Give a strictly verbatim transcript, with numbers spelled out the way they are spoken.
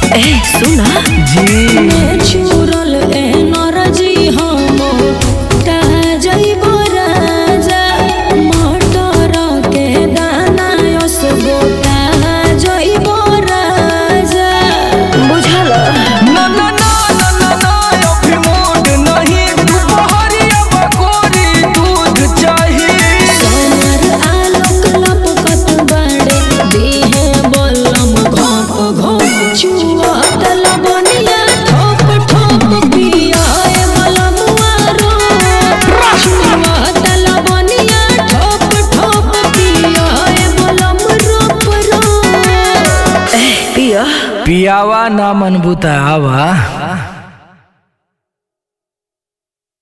ए सुना जी चूरल ए नरजी हम जइबो राजा मटर के दाना यस गोटा जइबो राजा बुझल ना ना ना ना ना ना अभी मूड नहीं दुपहरिया बकोरी दूध चाहिए सोमर आलोक लपकत बड़े देहे बलम घोप घोप चुआ तल बनिया ठोप ठोप पिया ए बलमुआ रो चुआ तल बनिया ठोप ठोप पिया ए बलम रोप रो ए पिया पियावा ना मन बुतावा।